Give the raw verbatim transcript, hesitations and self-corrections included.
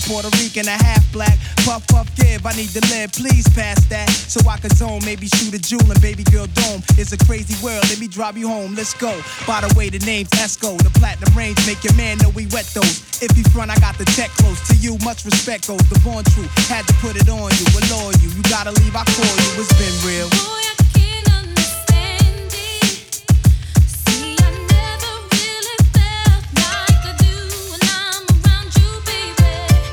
Puerto Rican, a half black. Puff, puff, give, I need to live, please pass that. So I can zone, maybe shoot a jewel and baby girl dome. It's a crazy world, let me drive you home, let's go. By the way, the name's Esco, the platinum range, make your man know we wet those. If you front, I got the tech close. To you, much respect goes, the born truth. Had to put it on you, allure you. You gotta leave, I call you, it's been real. Voy a